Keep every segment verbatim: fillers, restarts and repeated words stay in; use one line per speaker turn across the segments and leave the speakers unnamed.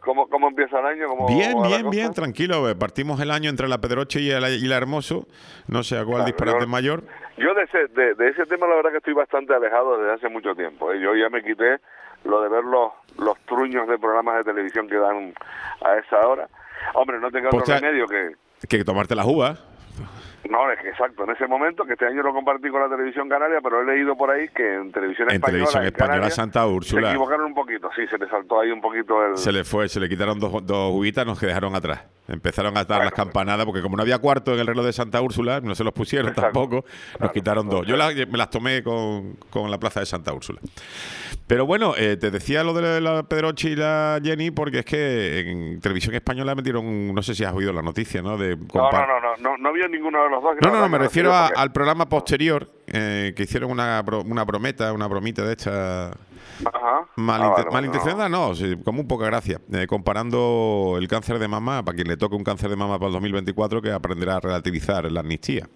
¿Cómo, cómo empieza el año? ¿Cómo
Bien,
va la
bien,
cosa?
bien, tranquilo. Partimos el año entre la Pedroche y la, y la Hermoso. No sé a cuál
Claro,
disparate
yo,
mayor.
yo de ese de, de ese tema la verdad que estoy bastante alejado desde hace mucho tiempo. ¿eh? Yo ya me quité lo de ver los, los truños de programas de televisión que dan a esa hora. Hombre, no tengo
Pues
otro
te-
remedio que...
Que tomarte las uvas.
No, es que exacto, en ese momento, que este año lo compartí con la televisión canaria, pero he leído por ahí que en televisión
En
española,
televisión
en
española
Canarias,
Santa
se
Úrsula.
equivocaron un poquito. Sí, se le saltó ahí un poquito el...
Se le fue, se le quitaron dos, dos uvitas, nos dejaron atrás. Empezaron a dar
Bueno,
las campanadas, porque como no había cuarto en el reloj de Santa Úrsula, no se los pusieron
exacto,
tampoco, nos
claro,
quitaron dos. Yo
entonces-
la- me las tomé con, con la plaza de Santa Úrsula. Pero bueno, eh, te decía lo de la Pedroche y la Jenny, porque es que en televisión española metieron, no sé si has oído la noticia, ¿no? De
No, no,
compar-
no, no, no, no vio ninguno de los dos.
No, no, no, me
me
refiero a-
porque...
al programa posterior, eh, que hicieron una, bro- una brometa, una bromita de esta
Ajá.
malinte-
Ah, vale, vale,
malintencionada, no, sí, como un poca gracia, eh, comparando el cáncer de mama, para quien le toque un cáncer de mama para el dos mil veinticuatro, que aprenderá a relativizar la amnistía.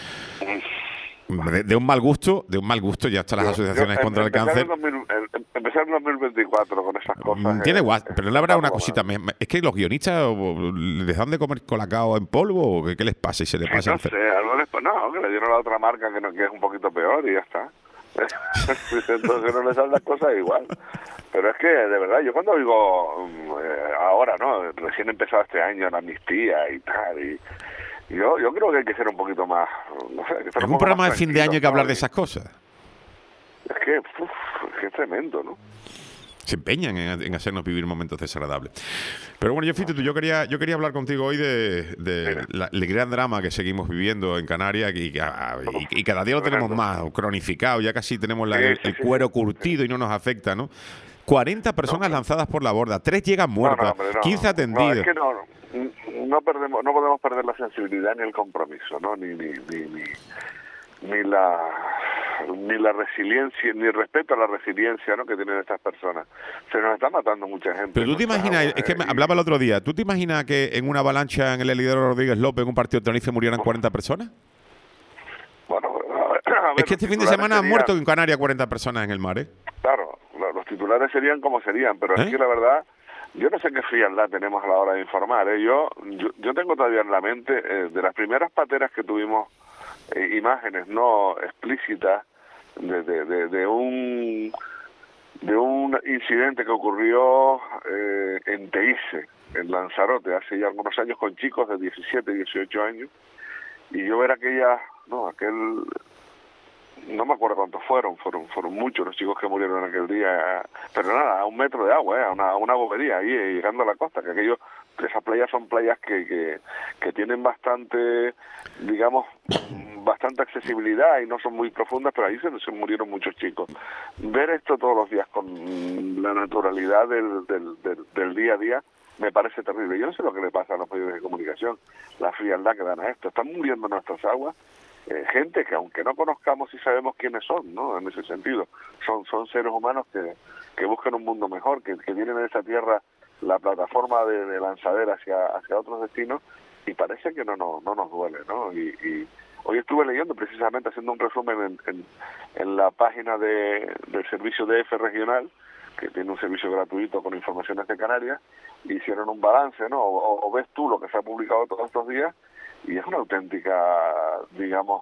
De, de un mal gusto, de un mal gusto, ya están las
Yo-
asociaciones
yo, em-
contra el
empezar
cáncer.
En dos mil, em- empezar en dos mil veinticuatro con esas cosas.
Mm, Tiene
eh,
guas,
eh,
pero le habrá una
tampoco
cosita.
mal.
me- me- Es que los guionistas o, les dan de comer colacao en polvo, o qué, qué les pasa y se les
Sí,
pasa
no
el ce-
sé, algo les... No, que le dieron a otra marca que, no, que es un poquito peor y ya está. Entonces no le salen las cosas igual. Pero es que, de verdad, yo cuando digo mm, eh, ahora, ¿no? Recién empezado este año la amnistía y tal, y y yo yo creo que hay que ser un poquito más, no sé, que estar
En
un
un
poco
programa
más
de fin de año hay que
tranquilos,
hablar
¿no?
de
Y
esas cosas.
Es que, uf, es que es tremendo, ¿no?
Se empeñan en, en hacernos vivir momentos desagradables. Pero bueno, yo fíjate tú, yo quería, yo quería hablar contigo hoy de, de la- el gran drama que seguimos viviendo en Canarias y, y- y cada día lo tenemos más cronificado, ya casi tenemos la-
Sí,
el,
sí,
el
sí,
cuero
sí.
curtido y no nos afecta, ¿no? cuarenta personas
No,
lanzadas por la borda, tres llegan
No,
muertas,
no, hombre, no.
quince
No,
atendidos.
es que no, no perdemos, no podemos perder la sensibilidad ni el compromiso, ¿no? Ni, ni, ni, ni, ni la ni la resiliencia, ni el respeto a la resiliencia, ¿no? que tienen estas personas. Se nos está matando mucha gente.
Pero tú te
en nuestras
imaginas,
aguas,
es que
¿eh?
me
Y-
hablaba el otro día, ¿tú te imaginas que en una avalancha en el Elidoro Rodríguez López, en un partido de Tenerife, murieran cuarenta personas?
Bueno, a ver, a ver,
Es que
los
este fin de
titulares
semana han
serían-
muerto en Canarias cuarenta personas en el mar, ¿eh?
Claro, lo- los titulares serían como serían, pero
¿Eh?
es que la verdad, yo no sé qué frialdad tenemos a la hora de informar. ¿eh? Yo, yo yo tengo todavía en la mente eh, de las primeras pateras que tuvimos eh, imágenes no explícitas de, de, de, de un de un incidente que ocurrió eh, en Teide, en Lanzarote, hace ya algunos años, con chicos de diecisiete, dieciocho años, y yo ver aquella, no, aquel, no me acuerdo cuántos fueron, fueron fueron muchos los chicos que murieron en aquel día, pero nada, a un metro de agua, ¿eh? a, una, a una bobería, ahí eh, llegando a la costa, que aquello, esas playas son playas que, que, que tienen bastante, digamos, bastante accesibilidad y no son muy profundas, pero ahí se, se murieron muchos chicos. Ver esto todos los días con la naturalidad del, del, del, del día a día me parece terrible. Yo no sé lo que le pasa a los medios de comunicación, la frialdad que dan a esto. Están muriendo nuestras aguas eh, gente que aunque no conozcamos y sabemos quiénes son, ¿no? En ese sentido, son son seres humanos que, que buscan un mundo mejor, que, que tienen en esta tierra la plataforma de, de lanzadera hacia hacia otros destinos, y parece que no no, no nos duele, ¿no? Y, y hoy estuve leyendo, precisamente haciendo un resumen en, en, en la página de, del servicio D F regional, que tiene un servicio gratuito con informaciones de Canarias, y hicieron un balance, ¿no? O, o ves tú lo que se ha publicado todos estos días, y es una auténtica, digamos,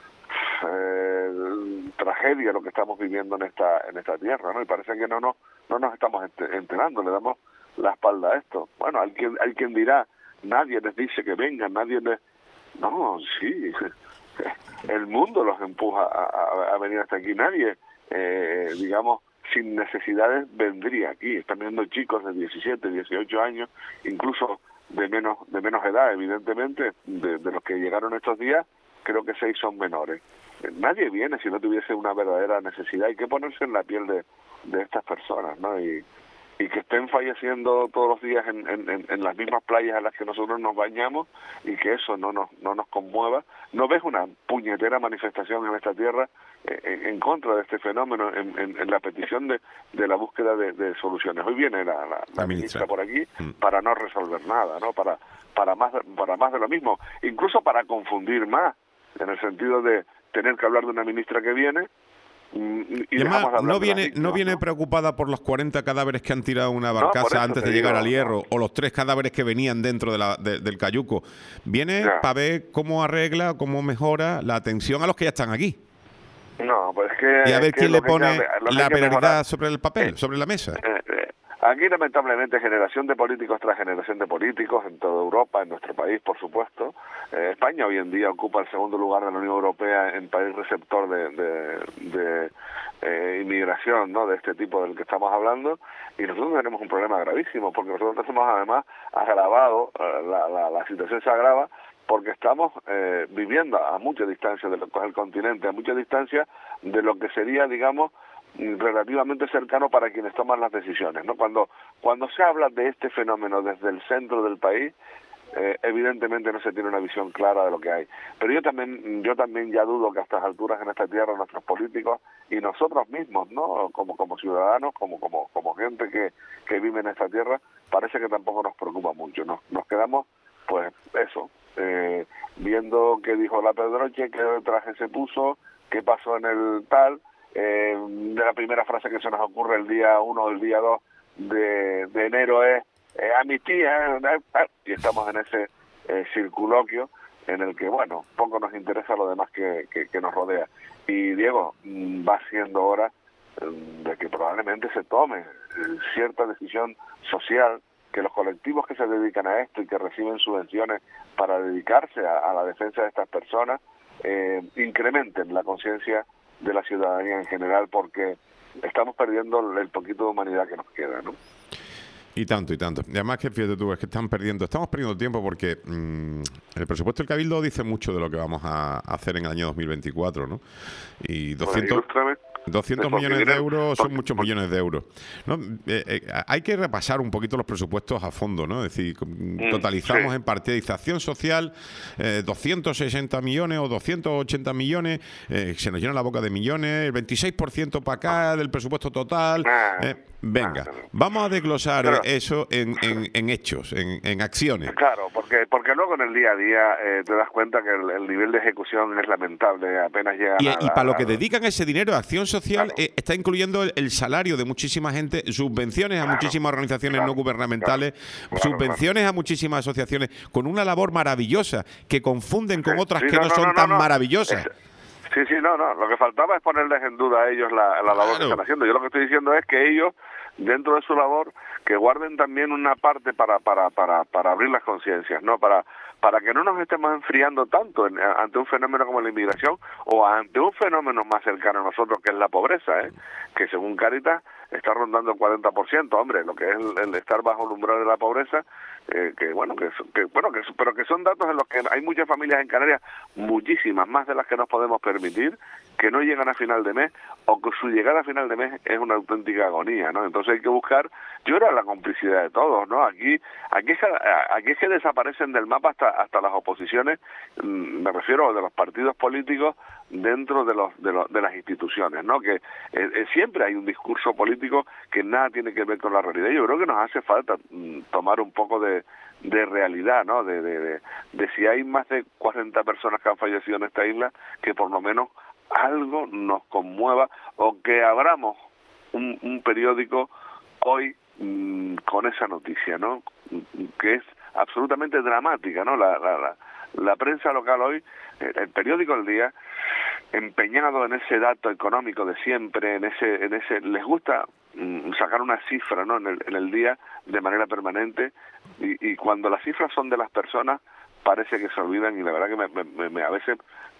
eh, tragedia lo que estamos viviendo en esta en esta tierra, ¿no? Y parece que no nos no nos estamos enterando, le damos la espalda a esto. Bueno, hay quien hay quien dirá, nadie les dice que vengan, nadie les... No, sí, el mundo los empuja a, a, a venir hasta aquí, nadie, eh, digamos, sin necesidades vendría aquí. Están viendo chicos de diecisiete, dieciocho años, incluso de menos de menos edad, evidentemente, de, de los que llegaron estos días, creo que seis son menores. Nadie viene si no tuviese una verdadera necesidad. Hay que ponerse en la piel de, de estas personas, ¿no? Y, y que estén falleciendo todos los días en, en, en las mismas playas en las que nosotros nos bañamos, y que eso no nos no nos conmueva. ¿No ves una puñetera manifestación en esta tierra eh, en, en contra de este fenómeno, en, en, en la petición de, de la búsqueda de, de soluciones? Hoy viene la, la, la ministra por aquí para no resolver nada, ¿no? Para para más para más de lo mismo, incluso para confundir más, en el sentido de tener que hablar de una ministra que viene y,
y además no viene víctimas, no viene ¿no? preocupada por los cuarenta cadáveres que han tirado una barcaza no, antes de llegar digo, al Hierro, no. o los tres cadáveres que venían dentro de la, de, del cayuco. Viene para ver cómo arregla, cómo mejora la atención a los que ya están aquí.
No, pues es que...
Y a ver
es
quién
que
le pone
que,
la prioridad sobre el papel, eh, sobre la mesa.
Eh, eh, Aquí, lamentablemente, generación de políticos tras generación de políticos en toda Europa, en nuestro país, por supuesto. Eh, España hoy en día ocupa el segundo lugar de la Unión Europea en país receptor de, de, de eh, inmigración, ¿no?, de este tipo del que estamos hablando, y nosotros tenemos un problema gravísimo, porque nosotros hemos además agravado, eh, la, la, la situación se agrava, porque estamos eh, viviendo a mucha distancia de lo que es el continente, a mucha distancia de lo que sería, digamos, relativamente cercano para quienes toman las decisiones, ¿no? Cuando cuando se habla de este fenómeno desde el centro del país, eh, evidentemente no se tiene una visión clara de lo que hay. Pero yo también yo también ya dudo que a estas alturas en esta tierra nuestros políticos y nosotros mismos, ¿no?, como como ciudadanos, como como como gente que que vive en esta tierra, parece que tampoco nos preocupa mucho, ¿no? Nos quedamos, pues eso, eh, viendo qué dijo la Pedroche, qué traje se puso, qué pasó en el tal. Eh, de la primera frase que se nos ocurre el día uno o el día dos de, de enero es eh, amnistía, eh, eh, y estamos en ese eh, circunloquio en el que, bueno, poco nos interesa lo demás que, que, que nos rodea. Y Diego, va siendo hora eh, de que probablemente se tome eh, cierta decisión social, que los colectivos que se dedican a esto y que reciben subvenciones para dedicarse a, a la defensa de estas personas eh, incrementen la conciencia de la ciudadanía en general, porque estamos perdiendo el poquito de humanidad que nos queda, ¿no?
Y tanto, y tanto. Y además que, fíjate tú, es que están perdiendo, estamos perdiendo tiempo porque mmm, el presupuesto del Cabildo dice mucho de lo que vamos a hacer en el año dos mil veinticuatro, ¿no? Y doscientos... doscientos millones de euros son muchos millones de euros, ¿no? Eh, eh, hay que repasar un poquito los presupuestos a fondo, ¿no? Es decir, totalizamos sí. en partidización social eh, doscientos sesenta millones o doscientos ochenta millones, eh, se nos llena la boca de millones, el veintiséis por ciento para acá del presupuesto total. Eh, venga, vamos a desglosar Pero, eso en, en, en hechos, en, en acciones.
Claro, porque porque luego en el día a día eh, te das cuenta que el, el nivel de ejecución es lamentable, apenas llega
y,
a...
Y para lo que dedican ese dinero a acción social, claro. eh, está incluyendo el, el salario de muchísima gente, subvenciones a claro. muchísimas organizaciones claro. no gubernamentales, claro. subvenciones claro. a muchísimas asociaciones, con una labor maravillosa, que confunden con otras sí, que no, no son no, tan no. maravillosas.
Es, sí, sí, no, no. Lo que faltaba es ponerles en duda a ellos la, la labor claro. que están haciendo. Yo lo que estoy diciendo es que ellos, dentro de su labor, que guarden también una parte para para para para abrir las conciencias, ¿no? Para para que no nos estemos enfriando tanto en, ante un fenómeno como la inmigración o ante un fenómeno más cercano a nosotros, que es la pobreza, ¿eh? Que según Cáritas está rondando el cuarenta por ciento, hombre, lo que es el, el estar bajo el umbral de la pobreza, eh, que bueno, que, que bueno, que pero que son datos en los que hay muchas familias en Canarias, muchísimas, más de las que nos podemos permitir, que no llegan a final de mes, o que su llegada a final de mes es una auténtica agonía, ¿no? Entonces hay que buscar, yo era la complicidad de todos, ¿no? Aquí, aquí es que, aquí es que desaparecen del mapa hasta hasta las oposiciones, me refiero de los partidos políticos dentro de los de, los, de las instituciones, ¿no? Que eh, eh, siempre hay un discurso político que nada tiene que ver con la realidad. Yo creo que nos hace falta mm, tomar un poco de de realidad, ¿no? De, de, de, de si hay más de cuarenta personas que han fallecido en esta isla, que por lo menos algo nos conmueva, o que abramos un, un periódico hoy mmm, con esa noticia, ¿no? Que es absolutamente dramática, ¿no? La, la, la, la prensa local hoy, el periódico El Día, empeñado en ese dato económico de siempre, en ese, en ese, les gusta mmm, sacar una cifra, ¿no? En el, en el día de manera permanente, y, y cuando las cifras son de las personas parece que se olvidan, y la verdad que me, me, me a veces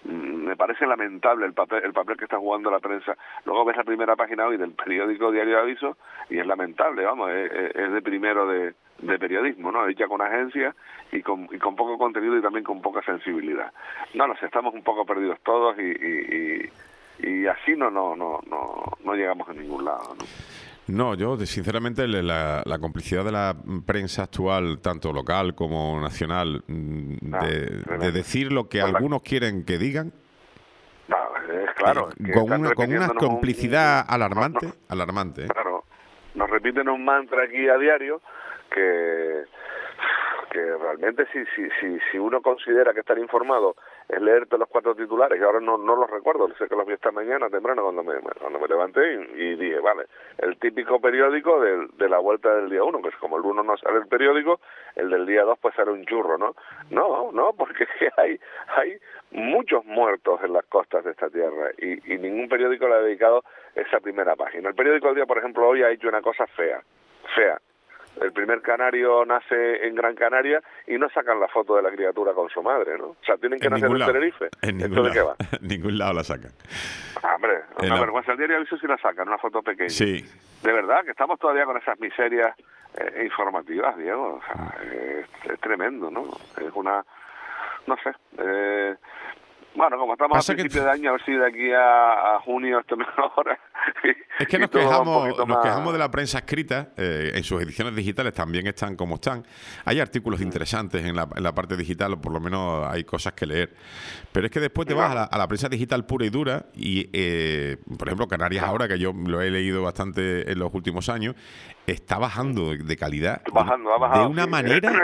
me parece lamentable el papel el papel que está jugando la prensa. Luego ves la primera página hoy del periódico Diario de Aviso y es lamentable, vamos, es, es de primero de, de periodismo, ¿no? Hecha con agencia y con, y con poco contenido y también con poca sensibilidad. No, nos estamos un poco perdidos todos y, y, y, y así no, no, no, no, no llegamos a ningún lado, ¿no?
No, yo sinceramente la, la complicidad de la prensa actual, tanto local como nacional, de, ah, de decir lo que algunos la... quieren que digan,
no, es claro,
eh, es con, una, con una complicidad un, alarmante, no, no, alarmante. ¿eh?
Claro, nos repiten un mantra aquí a diario que que realmente si, si, si, si uno considera que estar informado es leerte los cuatro titulares, y ahora no, no los recuerdo, sé que los vi esta mañana temprano cuando me, cuando me levanté y, y dije, vale, el típico periódico de, de la vuelta del día uno, que es como el uno no sale el periódico, el del día dos pues sale un churro, ¿no? No, no, porque hay, hay muchos muertos en las costas de esta tierra y, y ningún periódico le ha dedicado esa primera página. El periódico El Día, por ejemplo, hoy ha hecho una cosa fea, fea. El primer canario nace en Gran Canaria y no sacan la foto de la criatura con su madre, ¿no? O sea, tienen que en nacer en Tenerife.
En ningún,
¿Esto de qué va?
En ningún lado la sacan.
Ah, hombre, una
la...
vergüenza. El diario Aviso sí la sacan, una foto pequeña.
Sí.
De verdad, que estamos todavía con esas miserias eh, informativas, Diego. O sea, es, es tremendo, ¿no? Es una... No sé... Eh, Bueno, como estamos Pasa a principio que... de año, a ver si de aquí a, a junio esto mejora.
Es que nos quejamos, nos más... quejamos de la prensa escrita, eh, en sus ediciones digitales también están como están. Hay artículos mm. interesantes en la, en la parte digital, o por lo menos hay cosas que leer. Pero es que después te vas a la, a la prensa digital pura y dura y, eh, por ejemplo, Canarias ahora, que yo lo he leído bastante en los últimos años, está bajando de calidad
bajando, ha bajado,
de una
sí.
manera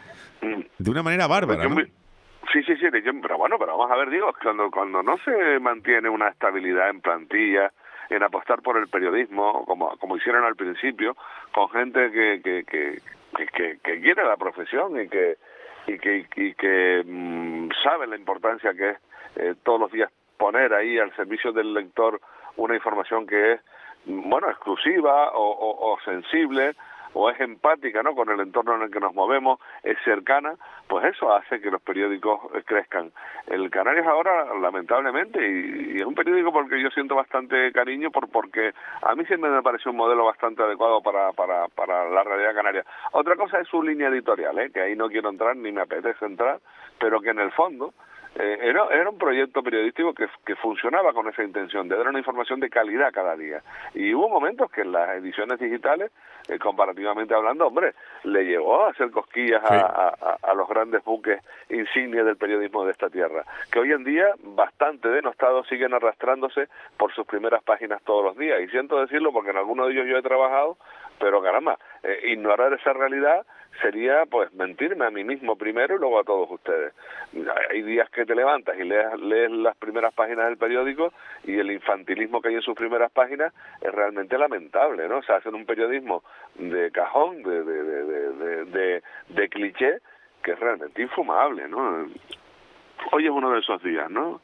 de una manera bárbara, ¿no?
Sí, sí, sí, pero bueno, pero vamos a ver, digo, cuando cuando no se mantiene una estabilidad en plantilla, en apostar por el periodismo, como como hicieron al principio, con gente que que que, que, que quiere la profesión y que y que y que mmm, sabe la importancia que es eh, todos los días poner ahí al servicio del lector una información que es, bueno, exclusiva o, o, o sensible, o es empática, ¿no?, con el entorno en el que nos movemos, es cercana, pues eso hace que los periódicos crezcan. El Canarias ahora, lamentablemente, y, y es un periódico porque yo siento bastante cariño, por porque a mí siempre me pareció un modelo bastante adecuado para, para, para la realidad canaria. Otra cosa es su línea editorial, ¿eh?, que ahí no quiero entrar, ni me apetece entrar, pero que en el fondo Eh, era, era un proyecto periodístico que, que funcionaba con esa intención de dar una información de calidad cada día. Y hubo momentos que en las ediciones digitales, eh, comparativamente hablando, hombre, le llevó a hacer cosquillas sí. a, a, a los grandes buques insignia del periodismo de esta tierra, que hoy en día, bastante denostados, siguen arrastrándose por sus primeras páginas todos los días. Y siento decirlo porque en algunos de ellos yo he trabajado, pero caramba, eh, ignorar esa realidad sería pues mentirme a mí mismo primero y luego a todos ustedes. Hay días que te levantas y lees, lees las primeras páginas del periódico y el infantilismo que hay en sus primeras páginas es realmente lamentable, ¿no? O sea, hacen un periodismo de cajón, de, de, de, de, de, de, de cliché, que es realmente infumable, ¿no? Hoy es uno de esos días, ¿no?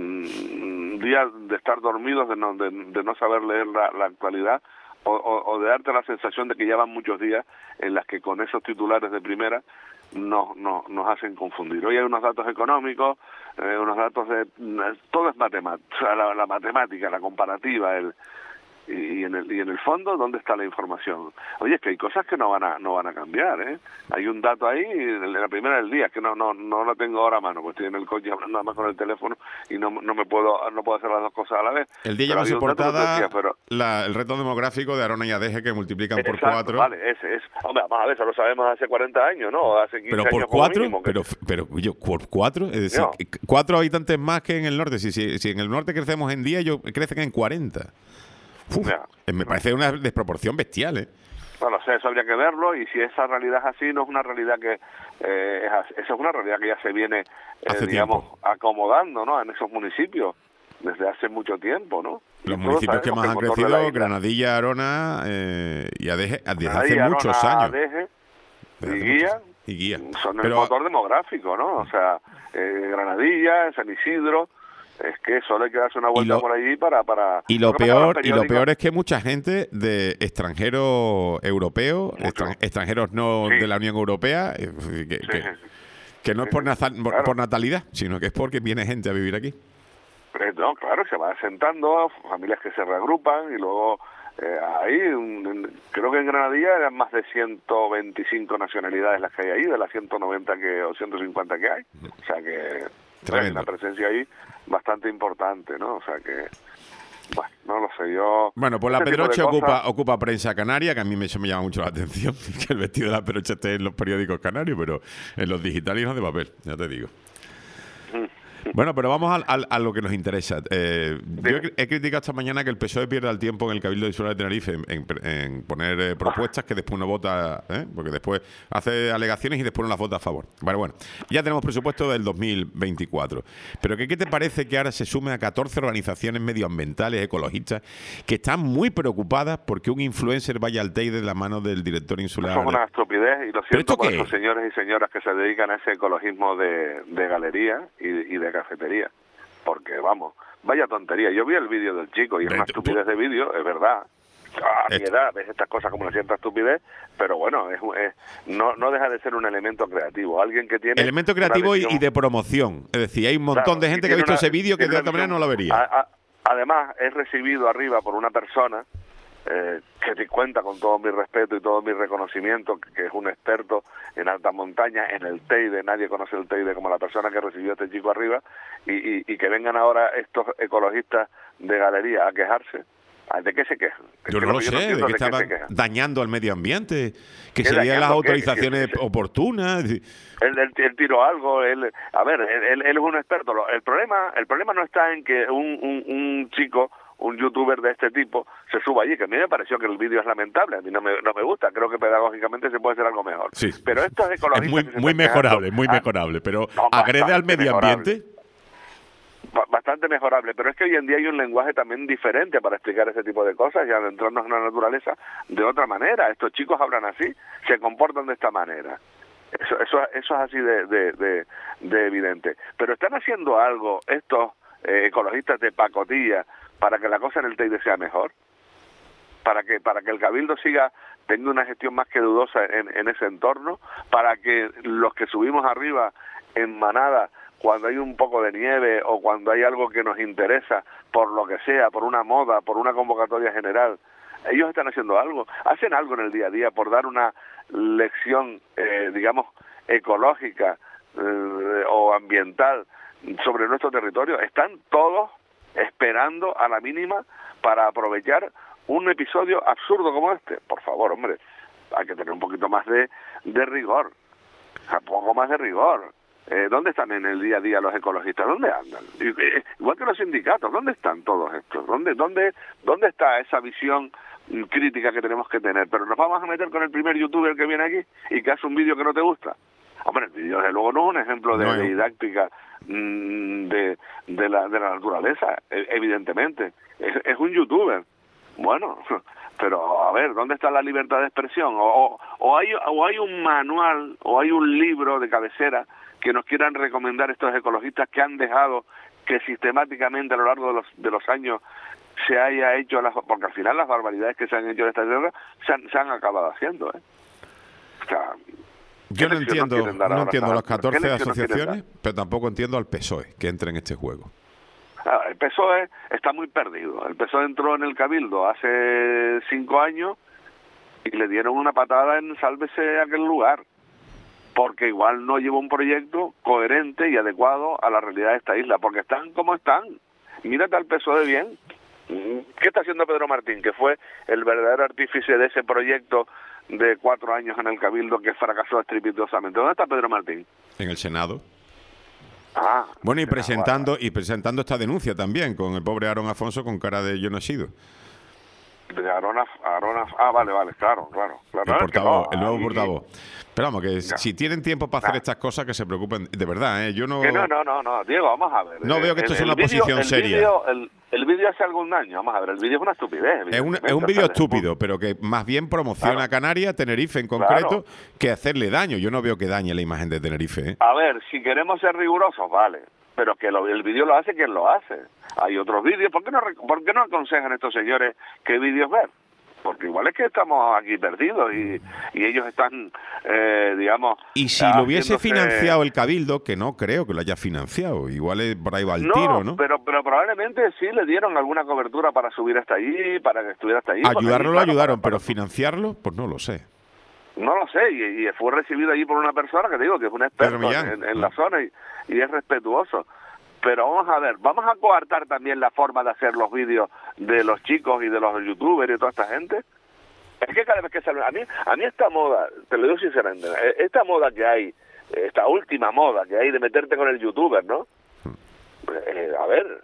Un día de estar dormidos, de no, de, de no saber leer la, la actualidad, O, o, o de darte la sensación de que ya van muchos días en las que con esos titulares de primera nos, nos, nos hacen confundir. Hoy hay unos datos económicos, eh, unos datos de... todo es matemática, o sea, la, la matemática, la comparativa, el y en el y en el fondo, ¿dónde está la información? Oye, es que hay cosas que no van a no van a cambiar, ¿eh? Hay un dato ahí, de la primera del día, que no no no lo tengo ahora a mano, pues estoy en el coche hablando nada más con el teléfono y no no me puedo no puedo hacer las dos cosas a la vez.
El día lleva su portada decía, pero... la, el reto demográfico de Arona y Adeje, que multiplican
Exacto,
por cuatro.
Vale, ese es. Hombre, vamos a ver, eso lo sabemos hace cuarenta años, ¿no? Hace quince
pero por
años
cuatro,
mínimo, que...
pero pero yo por cuatro, es decir, no. cuatro habitantes más que en el norte. Si, si si en el norte crecemos en día, ellos crecen en cuarenta. Uf, me parece una desproporción bestial, ¿eh?
Bueno, o sea, eso habría que verlo, y si esa realidad es así, no es una realidad que... Eh, es así, esa es una realidad que ya se viene, eh, digamos, tiempo. acomodando, ¿no?, en esos municipios desde hace mucho tiempo, ¿no?
Los municipios que más han crecido, Granadilla, Arona eh, y Adeje, desde hace
Arona,
muchos años.
Adeje, y Guía,
y Guía,
son
Pero...
el motor demográfico, ¿no? O sea, eh, Granadilla, San Isidro... Es que solo hay que darse una vuelta lo, por allí para... para
y lo peor y lo peor es que mucha gente de extranjeros europeos, extran, extranjeros no sí. de la Unión Europea, que, sí. que, que no sí. es por, natal, claro. por natalidad, sino que es porque viene gente a vivir aquí.
No, claro, se va asentando, familias que se reagrupan y luego... Eh, ahí, un, creo que en Granadilla eran más de ciento veinticinco nacionalidades las que hay ahí, de las ciento noventa que, o ciento cincuenta que hay. O sea que... hay una presencia ahí bastante importante, ¿no? O sea que, bueno, no lo sé, yo...
Bueno, pues la Pedroche ocupa, cosas... ocupa prensa canaria, que a mí me, eso me llama mucho la atención, que el vestido de la Pedroche esté en los periódicos canarios, pero en los digitales no de papel, ya te digo. Bueno, pero vamos a, a, a lo que nos interesa. Eh, yo he, he criticado esta mañana que el P S O E pierda el tiempo en el Cabildo Insular de Tenerife en, en, en poner eh, propuestas que después no vota, ¿eh? porque después hace alegaciones y después no las vota a favor. Vale, bueno, ya tenemos presupuesto del dos mil veinticuatro. Pero ¿qué, qué te parece que ahora se sume a catorce organizaciones medioambientales, ecologistas, que están muy preocupadas porque un influencer vaya al Teide de la mano del director insular?
Eso es una estupidez y lo siento por esos señores y señoras que se dedican a ese ecologismo de, de galería y, y de cafetería. Porque, vamos, vaya tontería. Yo vi el vídeo del chico y es una estupidez de vídeo, es verdad. A mi edad ves estas cosas como una cierta estupidez, pero bueno, es, es no no deja de ser un elemento creativo. Alguien que tiene...
Elemento creativo visión... y de promoción. Es decir, hay un montón claro, de gente que ha visto una, ese vídeo que de otra manera no lo vería.
A, a, además, es recibido arriba por una persona eh, que te cuenta con todo mi respeto y todo mi reconocimiento, que, que es un experto en alta montaña, en el Teide. Nadie conoce el Teide como la persona que recibió a este chico arriba, y, y, y que vengan ahora estos ecologistas de galería a quejarse. ¿De qué se quejan?
Yo no lo sé, de que estaban dañando al medio ambiente, que serían las autorizaciones que, que, oportunas.
Él, él, él tiró algo, él, a ver, él, él es un experto. El problema el problema no está en que un, un, un chico, un youtuber de este tipo, se suba allí, que a mí me pareció que el vídeo es lamentable, a mí no me, no me gusta, creo que pedagógicamente se puede hacer algo mejor.
Sí.
Pero estos ecologistas...
Es muy, muy mejorable, muy mejorable, pero no, ¿agrede al medio mejorable. ambiente?
Bastante mejorable, pero es que hoy en día hay un lenguaje también diferente para explicar ese tipo de cosas y adentrarnos en la naturaleza de otra manera. Estos chicos hablan así, se comportan de esta manera. Eso eso, eso es así de, de, de, de evidente. Pero están haciendo algo estos eh, ecologistas de pacotilla para que la cosa en el Teide sea mejor, para que para que el Cabildo siga teniendo una gestión más que dudosa en, en ese entorno, para que los que subimos arriba en manada cuando hay un poco de nieve o cuando hay algo que nos interesa, por lo que sea, por una moda, por una convocatoria general, ellos están haciendo algo, hacen algo en el día a día por dar una lección, eh, digamos, ecológica eh, o ambiental sobre nuestro territorio. Están todos esperando a la mínima para aprovechar un episodio absurdo como este. Por favor, hombre, hay que tener un poquito más de, de rigor, un poco más de rigor. Eh, ¿Dónde están en el día a día los ecologistas? ¿Dónde andan? Eh, igual que los sindicatos, ¿dónde están todos estos? ¿Dónde, dónde, dónde está esa visión crítica que tenemos que tener? Pero nos vamos a meter con el primer youtuber que viene aquí y que hace un vídeo que no te gusta. Hombre, el vídeo desde luego no es un ejemplo de, no, de didáctica mmm, de, de, la, de la naturaleza, evidentemente. Es, es un youtuber. Bueno, pero a ver, ¿dónde está la libertad de expresión? O, o, o, hay, o hay un manual, o hay un libro de cabecera que nos quieran recomendar estos ecologistas que han dejado que sistemáticamente a lo largo de los de los años se haya hecho, las, porque al final las barbaridades que se han hecho en esta tierra se han, se han acabado haciendo, ¿eh? O sea,
yo no entiendo, no entiendo las catorce asociaciones, pero tampoco entiendo al P S O E que entre en este juego.
El P S O E está muy perdido. El P S O E entró en el Cabildo hace cinco años y le dieron una patada en sálvese aquel lugar, porque igual no lleva un proyecto coherente y adecuado a la realidad de esta isla, porque están como están. Mírate al P S O E bien. ¿Qué está haciendo Pedro Martín, que fue el verdadero artífice de ese proyecto de cuatro años en el Cabildo que fracasó estrepitosamente? ¿Dónde está Pedro Martín?
En el Senado.
Ah,
bueno, y presentando y presentando esta denuncia también con el pobre Aarón Afonso con cara de yo no he sido.
De Aarón, Aarón, ah, vale, vale, claro, claro. claro
el portavoz,
no,
el nuevo
y,
portavoz. Pero vamos, que ya. Si tienen tiempo para hacer nah. estas cosas, que se preocupen, de verdad, ¿eh? Yo no...
Que no, no, no, no, Diego, vamos a ver.
No veo que esto
el,
sea una
el
posición
video,
seria.
El vídeo, el, el vídeo hace algún daño, vamos a ver, el vídeo es una estupidez.
Es un, es un vídeo estúpido, pero que más bien promociona claro. a Canarias, Tenerife en concreto, claro. que hacerle daño. Yo no veo que dañe la imagen de Tenerife, ¿eh?
A ver, si queremos ser rigurosos, vale, pero que lo, el vídeo lo hace quien lo hace. Hay otros vídeos, ¿por qué no, por qué no aconsejan estos señores qué vídeos ver? Porque igual es que estamos aquí perdidos y, y ellos están, eh, digamos...
Y si lo hubiese financiado el Cabildo, que no creo que lo haya financiado, igual es, por ahí va el
no,
tiro, ¿no?
Pero, pero probablemente sí le dieron alguna cobertura para subir hasta allí, para que estuviera hasta allí.
Ayudarlo lo
allí,
ayudaron,
para, para,
pero financiarlo, pues no lo sé.
No lo sé, y, y fue recibido allí por una persona que digo que es un experto en, en la zona y, y es respetuoso. Pero vamos a ver, vamos a coartar también la forma de hacer los vídeos de los chicos y de los youtubers y toda esta gente. Es que cada vez que sale, a mí, a mí esta moda, te lo digo sinceramente, esta moda que hay, esta última moda que hay de meterte con el youtuber, ¿no? eh, a ver,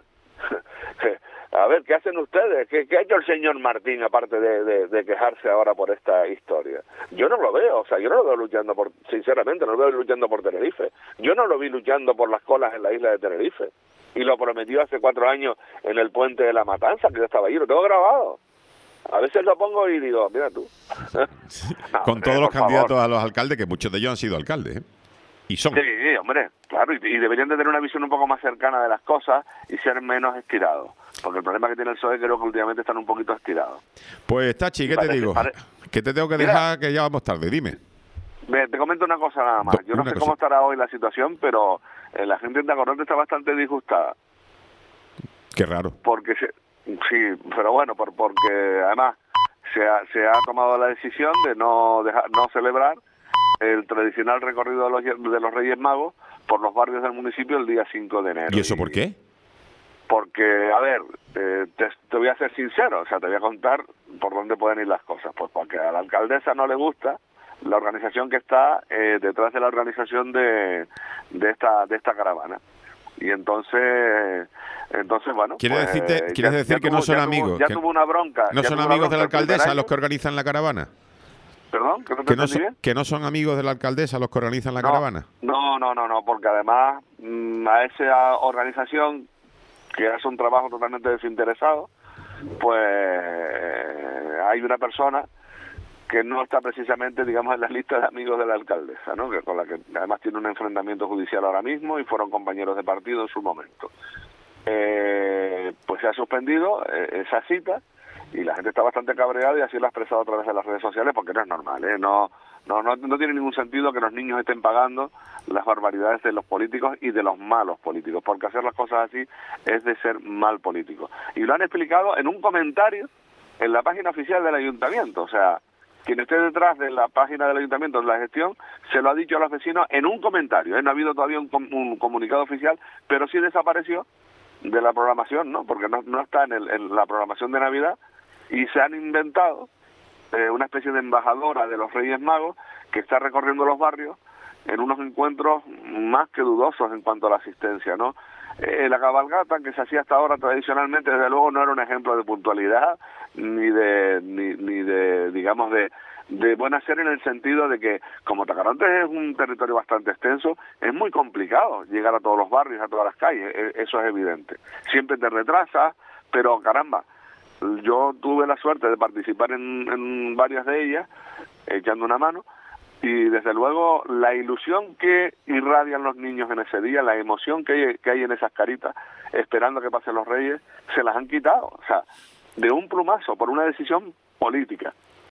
a ver, ¿qué hacen ustedes? ¿Qué, qué ha hecho el señor Martín aparte de, de, de quejarse ahora por esta historia? Yo no lo veo, o sea, yo no lo veo luchando por, sinceramente, no lo veo luchando por Tenerife. Yo no lo vi luchando por las colas en la isla de Tenerife. Y lo prometió hace cuatro años en el puente de la Matanza, que yo estaba allí, lo tengo grabado. A veces lo pongo y digo, mira tú.
No, con todos los candidatos favor. a los alcaldes, que muchos de ellos han sido alcaldes, ¿eh? Y son.
Sí, hombre, claro, y, y deberían de tener una visión un poco más cercana de las cosas y ser menos estirados. Porque el problema que tiene el P S O E creo que últimamente están un poquito estirados.
Pues, Tachi, ¿qué te digo? Pare... Que te tengo que Mira, dejar, que ya vamos tarde, dime.
Ve, te comento una cosa nada más. Yo no sé cosa. cómo estará hoy la situación, pero eh, la gente en Tacoronte está bastante disgustada.
Qué raro.
Porque se, sí, pero bueno, por, porque además se ha, se ha tomado la decisión de no dejar, no celebrar el tradicional recorrido de los, de los Reyes Magos por los barrios del municipio el día cinco de enero.
¿Y eso por qué?
Porque, a ver, eh, te, te voy a ser sincero, o sea, te voy a contar por dónde pueden ir las cosas. Pues porque a la alcaldesa no le gusta la organización que está eh, detrás de la organización de, de esta de esta caravana. Y entonces, entonces bueno...
¿Quiere
pues,
decirte, ¿quieres
ya,
decir
ya
que
tuvo,
no son
ya
amigos?
Tuvo, ya
que
tuvo una bronca.
¿No son amigos de la alcaldesa los que organizan la caravana?
¿Perdón? ¿Que no,
¿Que, no son, ¿Que no son amigos de la alcaldesa los que organizan la
no,
caravana?
No, no, no, no, porque además mmm, a esa organización que hace un trabajo totalmente desinteresado, pues eh, hay una persona que no está precisamente, digamos, en la lista de amigos de la alcaldesa, ¿no? Que con la que además tiene un enfrentamiento judicial ahora mismo y fueron compañeros de partido en su momento. Eh, pues se ha suspendido eh, esa cita y la gente está bastante cabreada y así lo ha expresado a través de las redes sociales porque no es normal, ¿eh? No, no, no, no tiene ningún sentido que los niños estén pagando las barbaridades de los políticos y de los malos políticos, porque hacer las cosas así es de ser mal político. Y lo han explicado en un comentario en la página oficial del ayuntamiento, o sea, quien esté detrás de la página del ayuntamiento de la gestión se lo ha dicho a los vecinos en un comentario, ¿eh? No ha habido todavía un, un comunicado oficial, pero sí desapareció de la programación, ¿no? Porque no, no está en, el, en la programación de Navidad y se han inventado eh, una especie de embajadora de los Reyes Magos que está recorriendo los barrios en unos encuentros más que dudosos en cuanto a la asistencia, ¿no? Eh, la cabalgata que se hacía hasta ahora tradicionalmente, desde luego no era un ejemplo de puntualidad ni de, ni, ni de digamos, de, de buen hacer en el sentido de que, como Tacoronte es un territorio bastante extenso, es muy complicado llegar a todos los barrios, a todas las calles, eso es evidente. Siempre te retrasas, pero caramba, yo tuve la suerte de participar en, en varias de ellas, echando una mano, y desde luego la ilusión que irradian los niños en ese día, la emoción que hay, que hay en esas caritas, esperando que pasen los Reyes, se las han quitado, o sea, de un plumazo, por una decisión política.